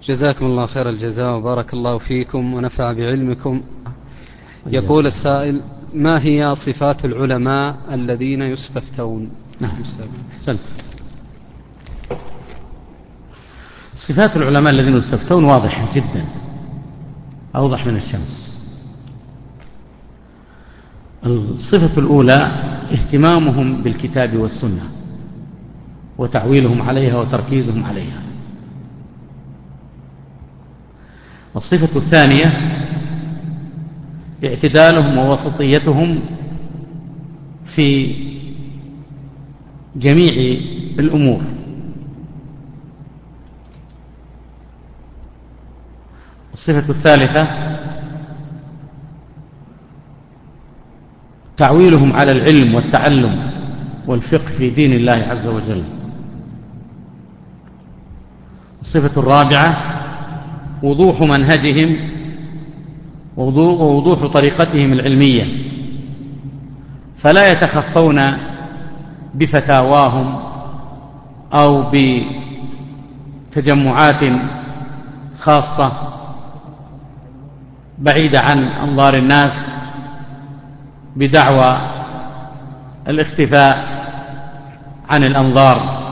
جزاكم الله خير الجزاء وبارك الله فيكم ونفع بعلمكم. يقول السائل: ما هي صفات العلماء الذين يستفتون؟ أحسنت. صفات العلماء الذين يستفتون واضحة جدا، أوضح من الشمس. الصفة الأولى اهتمامهم بالكتاب والسنة وتعويلهم عليها وتركيزهم عليها. الصفة الثانية اعتدالهم ووسطيتهم في جميع الأمور. الصفة الثالثة تعويلهم على العلم والتعلم والفقه في دين الله عز وجل. الصفة الرابعة وضوح منهجهم ووضوح طريقتهم العلمية، فلا يتخفون بفتاواهم أو بتجمعات خاصة بعيدة عن أنظار الناس بدعوى الاختفاء عن الأنظار،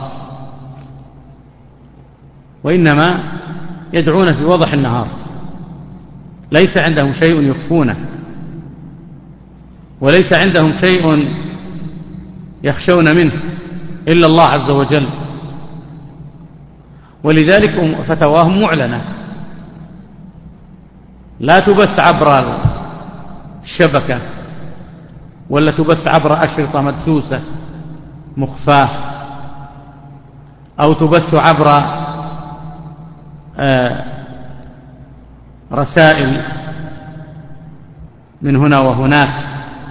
وإنما يدعون في وضح النهار، ليس عندهم شيء يخفونه وليس عندهم شيء يخشون منه إلا الله عز وجل، ولذلك فتواهم معلنة لا تبث عبر الشبكة ولا تبث عبر أشرطة مدسوسة مخفاة أو تبث عبر رسائل من هنا وهناك.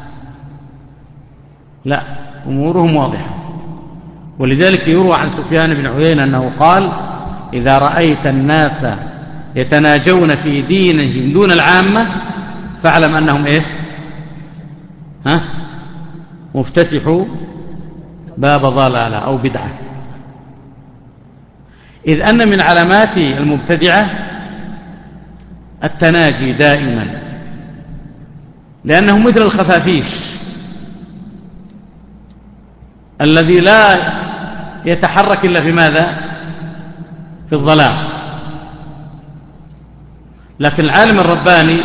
لا، أمورهم واضحة. ولذلك يروى عن سفيان بن عيينة أنه قال: إذا رأيت الناس يتناجون في دينهم دون العامة فاعلم أنهم إيش؟ مفتتحوا باب ضلالة أو بدعة. إذ أن من علامات المبتدعة التناجي دائما، لأنه مثل الخفافيش الذي لا يتحرك إلا في ماذا؟ في الظلام. لكن العالم الرباني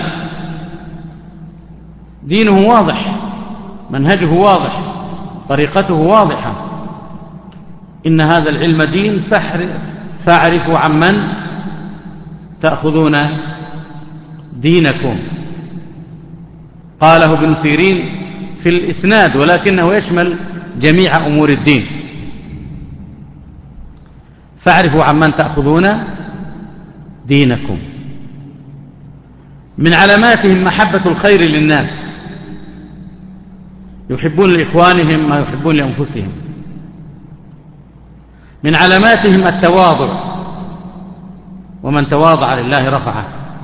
دينه واضح، منهجه واضح، طريقته واضحة. إن هذا العلم دين فاعرفوا عمن تأخذون دينكم. قاله ابن سيرين في الإسناد، ولكنه يشمل جميع أمور الدين. فاعرفوا عمن تأخذون دينكم. من علاماتهم محبة الخير للناس، يحبون لإخوانهم ما يحبون لأنفسهم. من علاماتهم التواضع، ومن تواضع لله رفعه.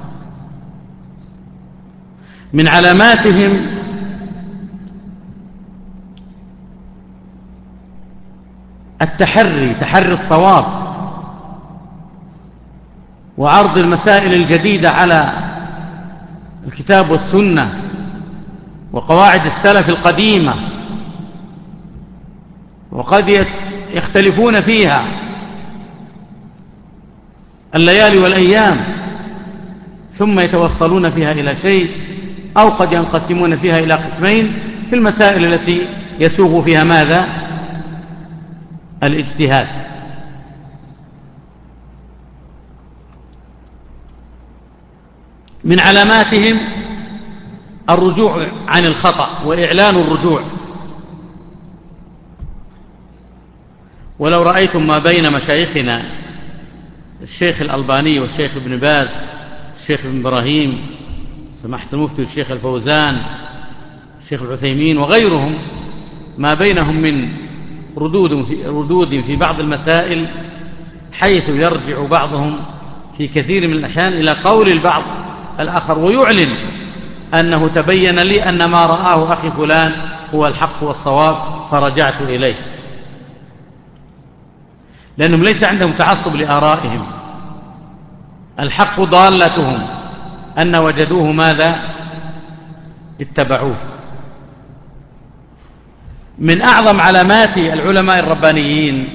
من علاماتهم تحري الصواب وعرض المسائل الجديدة على الكتاب والسنة وقواعد السلف القديمة، وقد يختلفون فيها الليالي والأيام ثم يتوصلون فيها إلى شيء، أو قد ينقسمون فيها إلى قسمين في المسائل التي يسوغ فيها ماذا؟ الاجتهاد. من علاماتهم الرجوع عن الخطأ وإعلان الرجوع. ولو رأيتم ما بين مشايخنا الشيخ الألباني والشيخ ابن باز، الشيخ ابن إبراهيم، سماحة المفتي الشيخ الفوزان، الشيخ العثيمين وغيرهم، ما بينهم من ردود في بعض المسائل، حيث يرجع بعضهم في كثير من الأحيان إلى قول البعض الآخر ويعلن أنه تبين لي أن ما رآه أخي فلان هو الحق والصواب فرجعت إليه، لأنهم ليس عندهم تعصب لآرائهم، الحق ضالتهم أن وجدوه ماذا؟ اتبعوه. من أعظم علامات العلماء الربانيين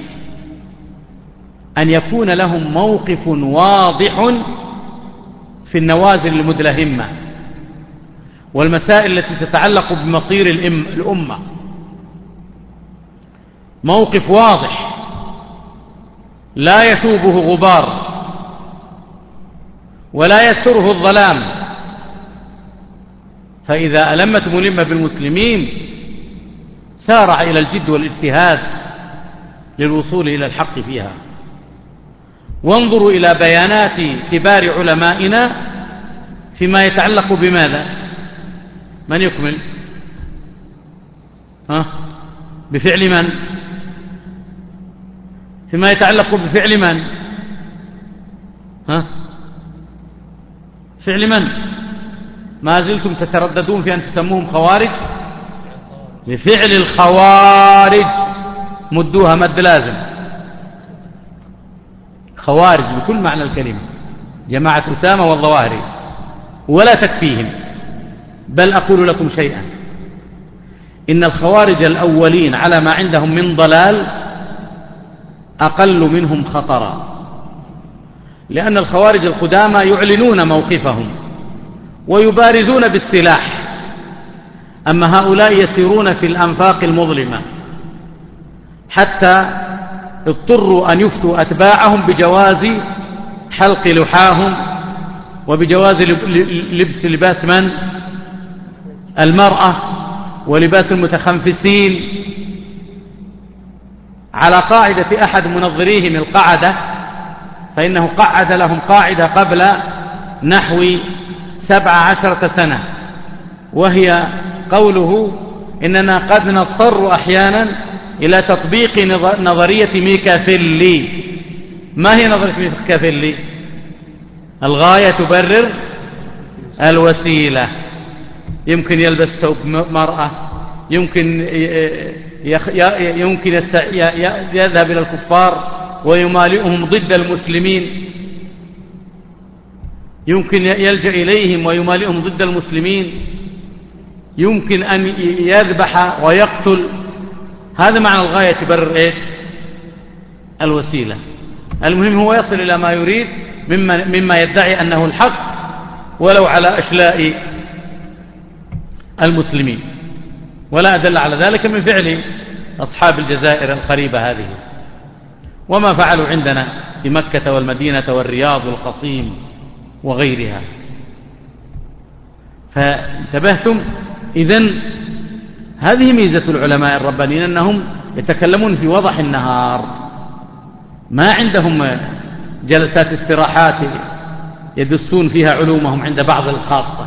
أن يكون لهم موقف واضح في النوازل المدلهمة والمسائل التي تتعلق بمصير الأمة، موقف واضح لا يشوبه غبار ولا يسره الظلام. فإذا ألمت ملمة بالمسلمين سارع إلى الجد والاجتهاد للوصول إلى الحق فيها. وانظروا إلى بيانات كبار علمائنا فيما يتعلق بماذا؟ من يكمل؟ بفعل من؟ فيما يتعلق بفعل من؟ فعل من؟ ما زلتم تترددون في أن تسموهم خوارج؟ بفعل الخوارج، مدوها مد لازم، خوارج بكل معنى الكلمة، جماعة أسامة والظواهري، ولا تكفيهم. بل أقول لكم شيئا، إن الخوارج الأولين على ما عندهم من ضلال أقل منهم خطرا، لأن الخوارج القدامى يعلنون موقفهم ويبارزون بالسلاح، أما هؤلاء يسيرون في الأنفاق المظلمة حتى اضطروا أن يفتوا أتباعهم بجواز حلق لحاهم وبجواز لباس من؟ المرأة، ولباس المتخنفسين، على قاعدة أحد منظريهم القعدة، فإنه قعد لهم قاعدة قبل نحو 17 سنة، وهي قوله إننا قد نضطر أحيانا إلى تطبيق نظرية ميكافيلي. ما هي نظرية ميكافيلي؟ الغاية تبرر الوسيلة. يمكن يلبس ثوب مرأة، يمكن يذهب إلى الكفار ويمالئهم ضد المسلمين، يمكن يلجأ إليهم ويمالئهم ضد المسلمين، يمكن أن يذبح ويقتل. هذا معنى الغاية تبرر إيش؟ الوسيلة. المهم هو يصل إلى ما يريد مما يدعي أنه الحق ولو على أشلاء المسلمين. ولا أدل على ذلك من فعل أصحاب الجزائر القريبة هذه، وما فعلوا عندنا في مكة والمدينة والرياض والقصيم وغيرها. فانتبهتم؟ إذن هذه ميزة العلماء الربانيين، أنهم يتكلمون في وضح النهار، ما عندهم جلسات استراحات يدسون فيها علومهم عند بعض الخاصة.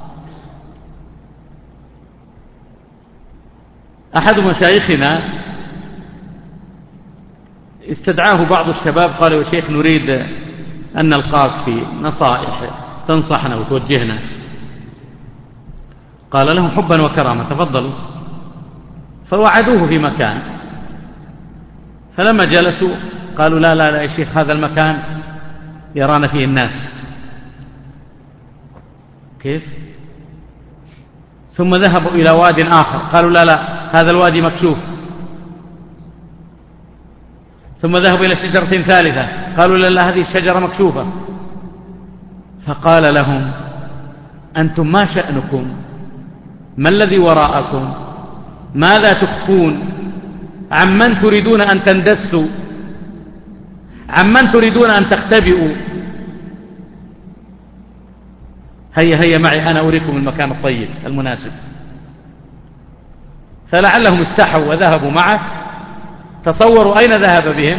أحد مشايخنا استدعاه بعض الشباب، قالوا يا شيخ نريد أن نلقاك في نصائح تنصحنا وتوجهنا. قال لهم حبا وكرامة تفضلوا. فوعدوه في مكان، فلما جلسوا قالوا لا لا لا يا شيخ هذا المكان يرانا فيه الناس. كيف؟ ثم ذهبوا إلى واد آخر، قالوا لا لا هذا الوادي مكشوف. ثم ذهبوا إلى شجرة ثالثة، قالوا لا لا هذه الشجرة مكشوفة. فقال لهم أنتم ما شأنكم؟ ما الذي وراءكم؟ ماذا تخفون؟ عمن تريدون أن تندسوا؟ عمن تريدون أن تختبئوا؟ هيا هيا معي أنا أريكم المكان الطيب المناسب. فلعلهم استحوا وذهبوا معه. تصوروا أين ذهب بهم؟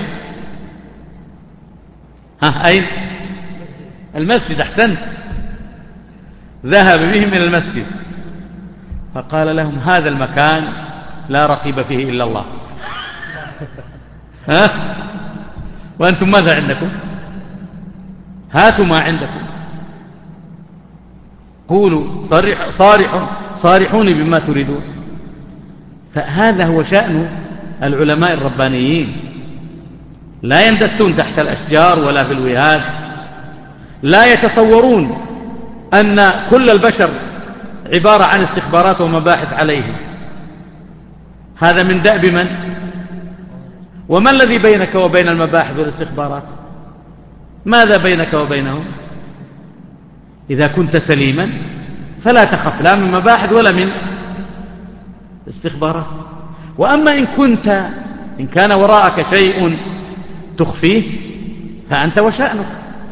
أين؟ المسجد. أحسنت، ذهب بهم إلى المسجد. فقال لهم هذا المكان لا رقيب فيه إلا الله. وأنتم ماذا عندكم؟ هاتوا ما عندكم، قولوا صارحوني بما تريدون. فهذا هو شأن العلماء الربانيين، لا يندسون تحت الأشجار ولا في الوهاد، لا يتصورون أن كل البشر عبارة عن استخبارات ومباحث عليهم. هذا من دأب من؟ وما الذي بينك وبين المباحث والاستخبارات؟ ماذا بينك وبينهم؟ إذا كنت سليما فلا تخف لا من مباحث ولا من استخبارات. وأما إن كان وراءك شيء تخفيه فأنت وشأنك.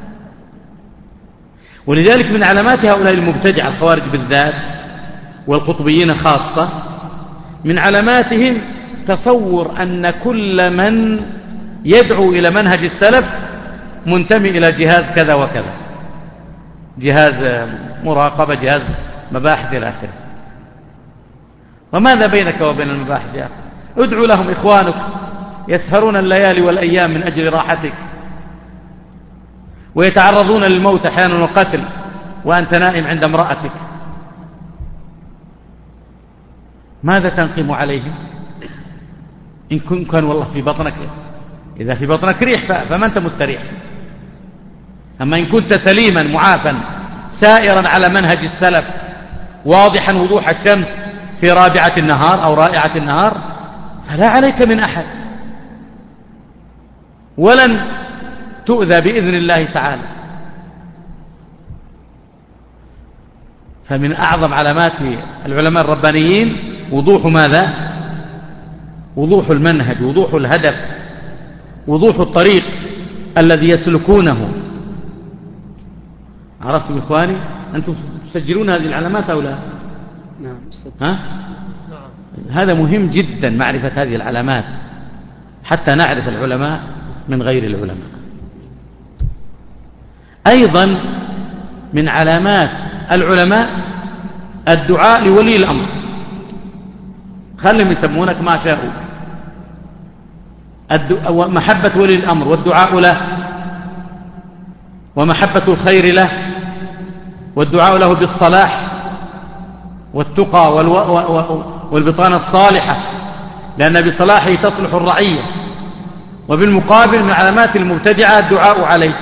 ولذلك من علامات هؤلاء المبتدع الخوارج بالذات والقطبيين خاصة، من علاماتهم تصور أن كل من يدعو إلى منهج السلف منتمي إلى جهاز كذا وكذا، جهاز مراقبة، جهاز مباحث إلى آخره. وماذا بينك وبين المباحث يا أخي؟ ادعو لهم إخوانك يسهرون الليالي والأيام من أجل راحتك، ويتعرضون للموت أحيانا والقتل وأنت نائم عند امرأتك. ماذا تنقم عليهم؟ إن كان والله في بطنك، إذا في بطنك ريح فما أنت مستريح. أما إن كنت سليما معافا سائرا على منهج السلف واضحا وضوح الشمس في رابعة النهار أو رائعة النهار فلا عليك من أحد، ولن تؤذى بإذن الله تعالى. فمن أعظم علامات العلماء الربانيين وضوح ماذا؟ وضوح المنهج، وضوح الهدف، وضوح الطريق الذي يسلكونه. عرفتم إخواني؟ أنتم تسجلون هذه العلامات أو لا؟ نعم. هذا مهم جدا معرفة هذه العلامات حتى نعرف العلماء من غير العلماء. أيضا من علامات العلماء الدعاء لولي الأمر. خلهم يسمونك ما شاءوا، محبة ولي الأمر والدعاء له، ومحبة الخير له، والدعاء له بالصلاح والتقى والبطانة الصالحة، لأن بصلاحه تصلح الرعية. وبالمقابل من علامات المبتدعة الدعاء عليك.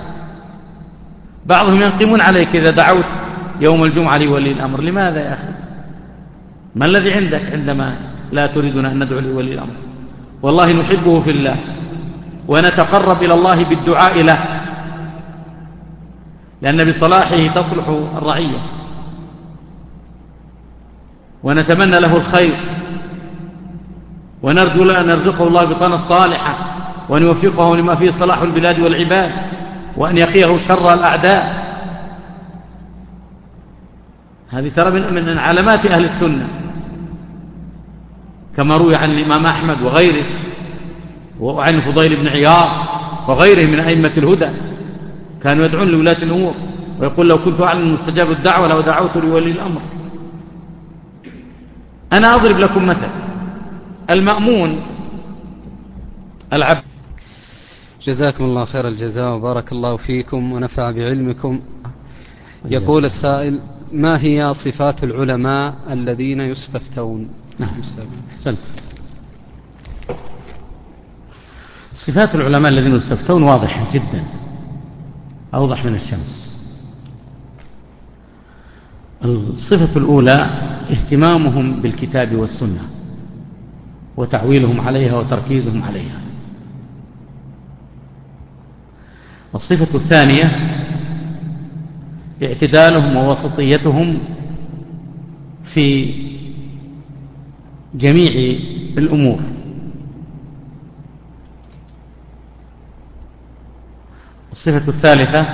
بعضهم ينقمون عليك إذا دعوت يوم الجمعة لولي الأمر. لماذا يا أخي؟ ما الذي عندك عندما لا تريدنا أن ندعو لولي الأمر؟ والله نحبه في الله ونتقرب إلى الله بالدعاء له، لأن بصلاحه تصلح الرعية، ونتمنى له الخير، ونرجو له أن يرزقه الله بطانة الصالحة، وأن يوفقه لما فيه صلاح البلاد والعباد، وأن يقيه شر الأعداء. هذه ترى من علامات أهل السنة، كما روي عن الإمام أحمد وغيره، وعن فضيل بن عياض وغيره من أئمة الهدى، كانوا يدعون لولاة الأمور ويقول لو كنت أعلم مستجاب الدعوة لو دعوت لولي الأمر. أنا أضرب لكم مثل. المأمون العبد. جزاكم الله خير الجزاء وبارك الله فيكم ونفع بعلمكم. يقول السائل: ما هي صفات العلماء الذين يستفتون؟ أحسنت. صفات العلماء الذين يستفتون واضحة جدا، أوضح من الشمس. الصفة الأولى اهتمامهم بالكتاب والسنة وتعويلهم عليها وتركيزهم عليها. الصفة الثانية اعتدالهم ووسطيتهم في جميع الأمور. الصفة الثالثة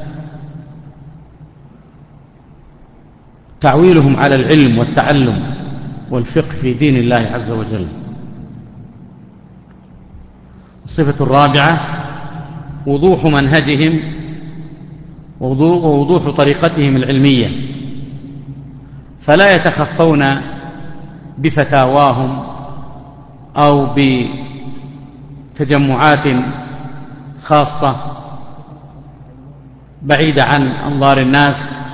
تعويلهم على العلم والتعلم والفقه في دين الله عز وجل. الصفة الرابعة وضوح منهجهم ووضوح طريقتهم العلمية، فلا يتخفون بفتاواهم أو بتجمعات خاصة بعيدة عن أنظار الناس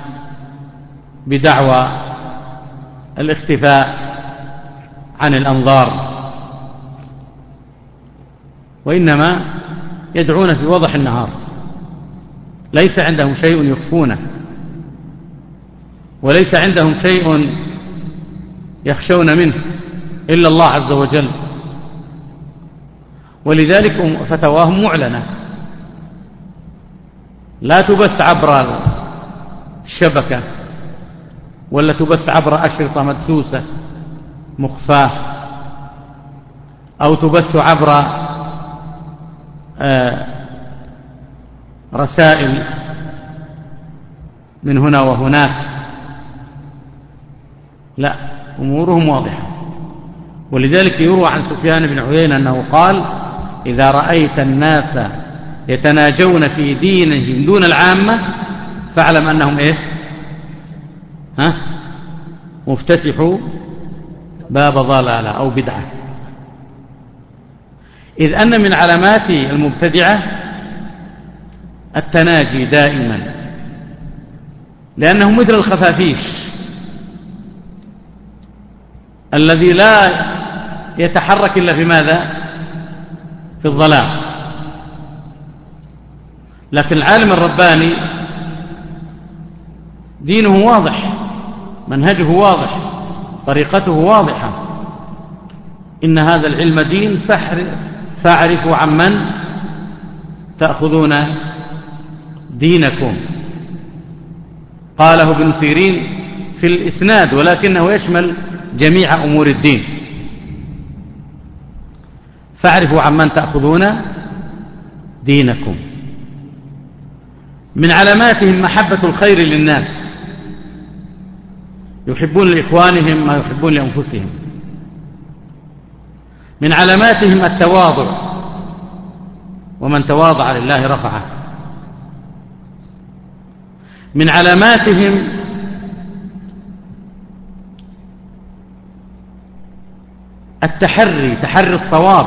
بدعوى الاختفاء عن الأنظار، وإنما يدعون في وضح النهار ليس عندهم شيء يخفونه، وليس عندهم شيء يخشون منه إلا الله عز وجل، ولذلك فتواهم معلنة لا تبث عبر الشبكة ولا تبث عبر أشرطة مدسوسة مخفاة، أو تبث عبر رسائل من هنا وهناك. لا، أمورهم واضحة. ولذلك يروى عن سفيان بن عيينة أنه قال: إذا رأيت الناس يتناجون في دينهم دون العامة فاعلم أنهم إيش؟ مفتتحوا باب ضلالة أو بدعة. إذ أن من علامات المبتدعة التناجي دائما، لأنهم مثل الخفافيش الذي لا يتحرك إلا في ماذا؟ في الظلام. لكن العالم الرباني دينه واضح، منهجه واضح، طريقته واضحة. إن هذا العلم دين فاعرفوا عمن تأخذون دينكم. قاله ابن سيرين في الإسناد، ولكنه يشمل جميع أمور الدين. فاعرفوا عمن تأخذون دينكم. من علاماتهم محبة الخير للناس، يحبون لإخوانهم ما يحبون لأنفسهم. من علاماتهم التواضع، ومن تواضع لله رفعه. من علاماتهم تحري الصواب،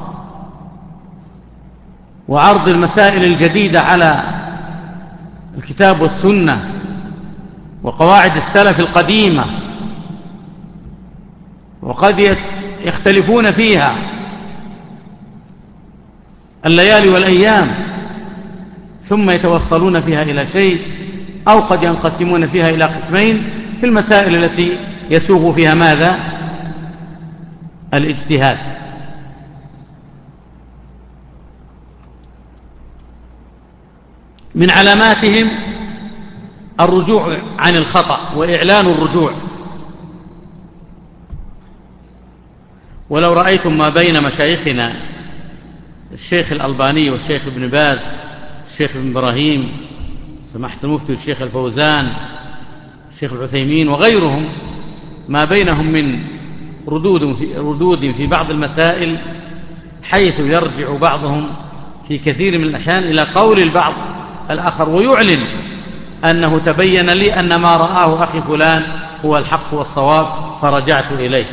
وعرض المسائل الجديدة على الكتاب والسنة وقواعد السلف القديمة، وقد يختلفون فيها الليالي والأيام ثم يتوصلون فيها إلى شيء، أو قد ينقسمون فيها إلى قسمين في المسائل التي يسوغ فيها ماذا؟ الاجتهاد. من علاماتهم الرجوع عن الخطأ وإعلان الرجوع. ولو رأيتم ما بين مشايخنا الشيخ الألباني والشيخ ابن باز، الشيخ ابن إبراهيم، سماحة المفتي الشيخ الفوزان، الشيخ العثيمين وغيرهم، ما بينهم من ردود في بعض المسائل، حيث يرجع بعضهم في كثير من الأحيان إلى قول البعض الآخر ويعلن أنه تبين لي أن ما رآه أخي فلان هو الحق والصواب فرجعت إليه.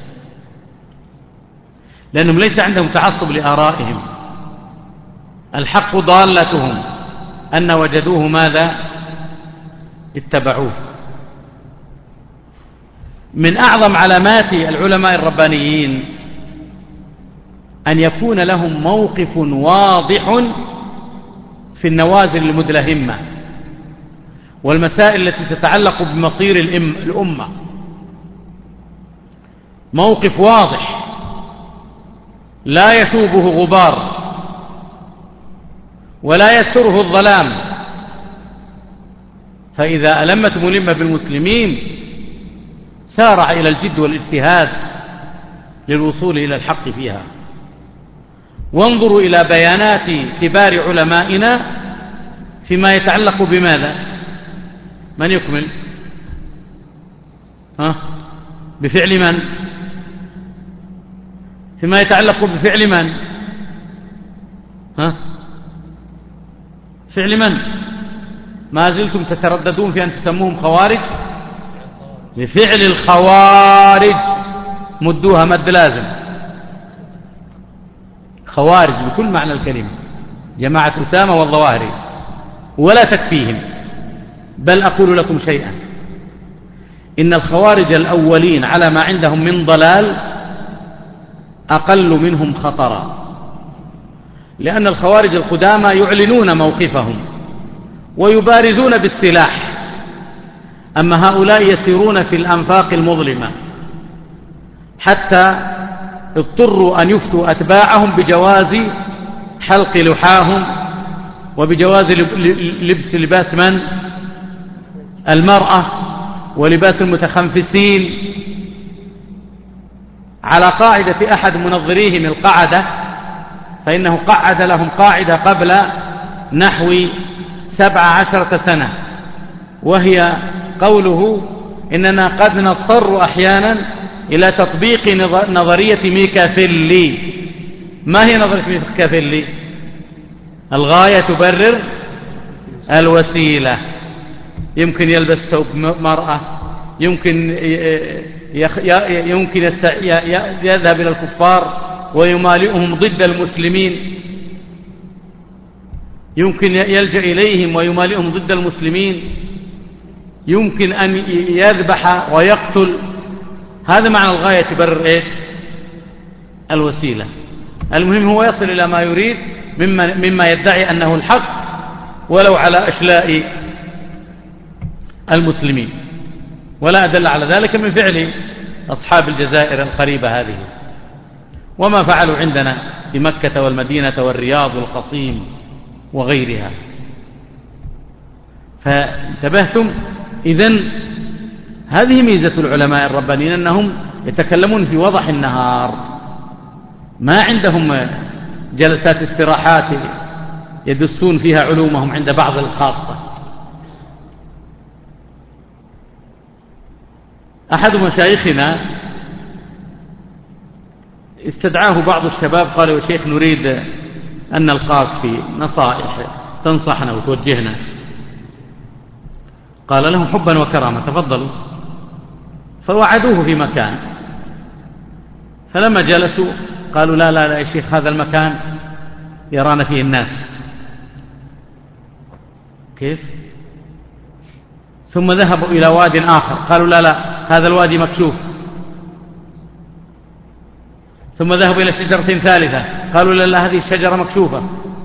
لأنهم ليس عندهم تعصب لآرائهم، الحق ضالتهم، أن وجدوه ماذا؟ اتبعوه. من أعظم علامات العلماء الربانيين أن يكون لهم موقف واضح في النوازل المدلهمة والمسائل التي تتعلق بمصير الأمة. موقف واضح لا يشوبه غبار ولا يسره الظلام، فإذا ألمت ملمة بالمسلمين سارع إلى الجد والاجتهاد للوصول إلى الحق فيها. وانظروا إلى بيانات كبار علمائنا فيما يتعلق بماذا؟ من يكمل؟ بفعل من؟ فيما يتعلق بفعل من؟ فعل من؟ ما زلتم تترددون في أن تسموهم خوارج؟ بفعل الخوارج، مدوها مد لازم، خوارج بكل معنى الكلمة، جماعة أسامة والظواهري، ولا تكفيهم. بل أقول لكم شيئا، إن الخوارج الأولين على ما عندهم من ضلال أقل منهم خطرا، لأن الخوارج القدامى يعلنون موقفهم ويبارزون بالسلاح. أما هؤلاء يسيرون في الأنفاق المظلمة حتى اضطروا أن يفتوا أتباعهم بجواز حلق لحاهم وبجواز لباس من؟ المرأة، ولباس المتخنفسين، على قاعدة أحد منظريهم القعدة، فإنه قعد لهم قاعدة قبل نحو 17 سنة، وهي قوله إننا قد نضطر أحيانا إلى تطبيق نظرية ميكافيلي. ما هي نظرية ميكافيلي؟ الغاية تبرر الوسيلة. يمكن يلبس ثوب مرأة، يمكن يذهب إلى الكفار ويمالئهم ضد المسلمين، يمكن يلجأ إليهم ويمالئهم ضد المسلمين، يمكن أن يذبح ويقتل. هذا معنى الغاية تبرر إيش؟ الوسيلة. المهم هو يصل إلى ما يريد مما يدعي أنه الحق ولو على أشلاء المسلمين. ولا أدل على ذلك من فعل أصحاب الجزائر القريبة هذه، وما فعلوا عندنا في مكة والمدينة والرياض والقصيم وغيرها. فانتبهتم؟ إذن هذه ميزة العلماء الربانيين، أنهم يتكلمون في وضح النهار، ما عندهم جلسات استراحات يدسون فيها علومهم عند بعض الخاصة. أحد مشايخنا استدعاه بعض الشباب، قال: يا شيخ نريد أن نلقاك في نصائح تنصحنا وتوجهنا. قال لهم: حبا وكرامة، تفضلوا. فوعدوه في مكان، فلما جلسوا قالوا: لا لا لا يا شيخ، هذا المكان يرانا فيه الناس. كيف؟ ثم ذهبوا إلى واد آخر، قالوا: لا لا، هذا الوادي مكشوف. ثم ذهبوا إلى شجرة ثالثة، قالوا: لا لا، هذه الشجرة مكشوفة.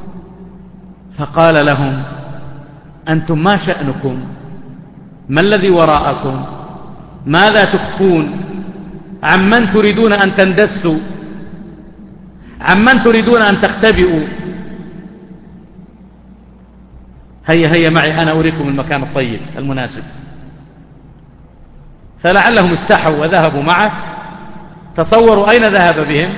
فقال لهم: أنتم ما شأنكم؟ ما الذي وراءكم؟ ماذا تخفون؟ عمن تريدون أن تندسوا؟ عمن تريدون أن تختبئوا؟ هيا هيا معي، أنا أريكم المكان الطيب المناسب. فلعلهم استحوا وذهبوا معه. تصوروا أين ذهب بهم؟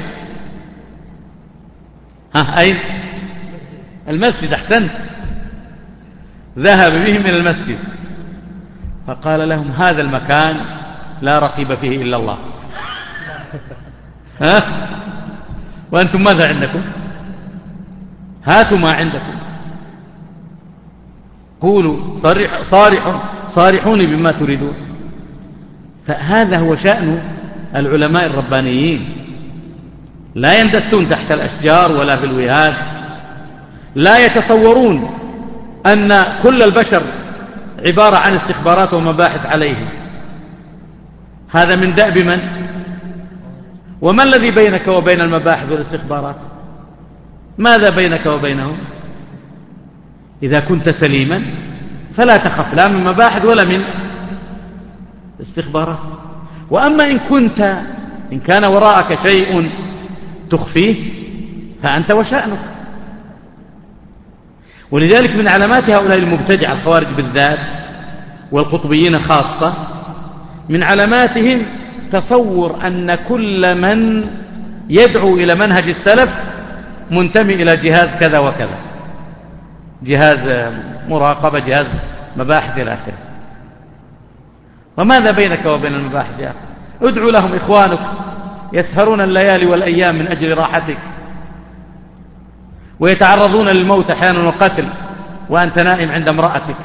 أين؟ المسجد. أحسنت، ذهب بهم إلى المسجد. فقال لهم: هذا المكان لا رقيب فيه إلا الله. وأنتم ماذا عندكم؟ هاتوا ما عندكم، قولوا، صارحوني بما تريدون. فهذا هو شأن العلماء الربانيين، لا يندسون تحت الأشجار ولا في الوهاد، لا يتصورون أن كل البشر عبارة عن استخبارات ومباحث عليهم. هذا من دأب من؟ وما الذي بينك وبين المباحث والاستخبارات؟ ماذا بينك وبينهم؟ إذا كنت سليما فلا تخف لا من مباحث ولا من استخبارات. وأما إن كان وراءك شيء تخفيه فأنت وشأنك. ولذلك من علامات هؤلاء المبتدع الخوارج بالذات والقطبيين خاصة، من علاماتهم تصور أن كل من يدعو إلى منهج السلف منتمي إلى جهاز كذا وكذا، جهاز مراقبة، جهاز مباحث إلى آخره. وماذا بينك وبين المباحث يا أخي؟ ادعو لهم إخوانك يسهرون الليالي والأيام من أجل راحتك، ويتعرضون للموت أحيانا والقتل وأنت نائم عند امرأتك.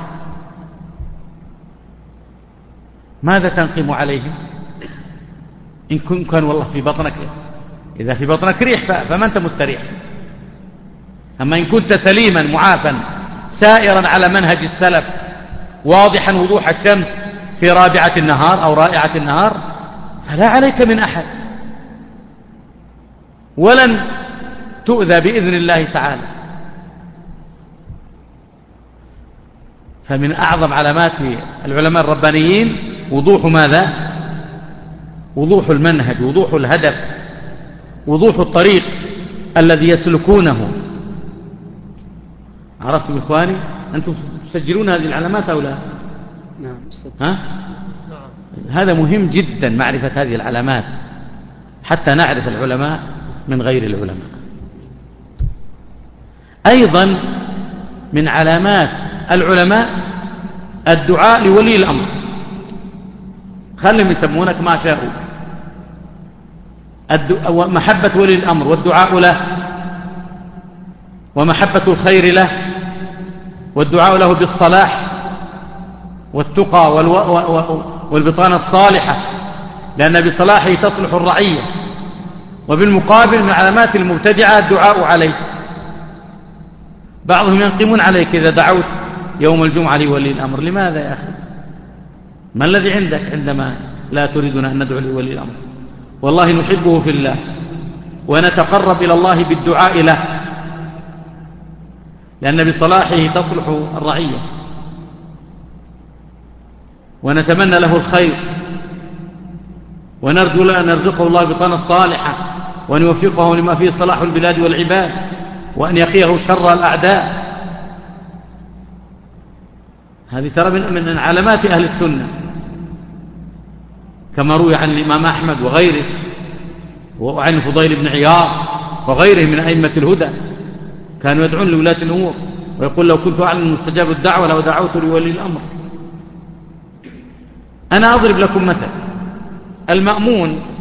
ماذا تنقم عليهم؟ إن كان والله في بطنك، إذا في بطنك ريح فما أنت مستريح. أما إن كنت سليما معافا سائرا على منهج السلف واضحا وضوح الشمس في رابعة النهار أو رائعة النهار فلا عليك من أحد، ولن تؤذى بإذن الله تعالى. فمن أعظم علامات العلماء الربانيين وضوح ماذا؟ وضوح المنهج، وضوح الهدف، وضوح الطريق الذي يسلكونه. عرفتم إخواني؟ أنتم تسجلون هذه العلامات أو لا؟ نعم. ها؟ هذا مهم جدا معرفة هذه العلامات حتى نعرف العلماء من غير العلماء. أيضا من علامات العلماء الدعاء لولي الأمر. خلهم يسمونك ما شاءوا، محبة ولي الأمر والدعاء له، ومحبة الخير له، والدعاء له بالصلاح والتقى والبطانة الصالحة، لأن بصلاحه تصلح الرعية. وبالمقابل من علامات المبتدعة الدعاء عليه. بعضهم ينقمون عليك إذا دعوت يوم الجمعة لولي الأمر. لماذا يا أخي؟ ما الذي عندك عندما لا تريدنا أن ندعو لولي الأمر؟ والله نحبه في الله ونتقرب إلى الله بالدعاء له، لأن بصلاحه تصلح الرعية، ونتمنى له الخير، ونرجو له أن يرزقه الله بطانة الصالحة، وأن يوفقه لما فيه صلاح البلاد والعباد، وأن يقيه شر الأعداء. هذه ترى من علامات أهل السنة، كما روي عن الإمام أحمد وغيره، وعن فضيل بن عياض وغيره من أئمة الهدى، كانوا يدعون لولاة الأمور ويقول لو كنت أعلم مستجاب الدعوة لو دعوت لولي الأمر. أنا أضرب لكم مثل. المأمون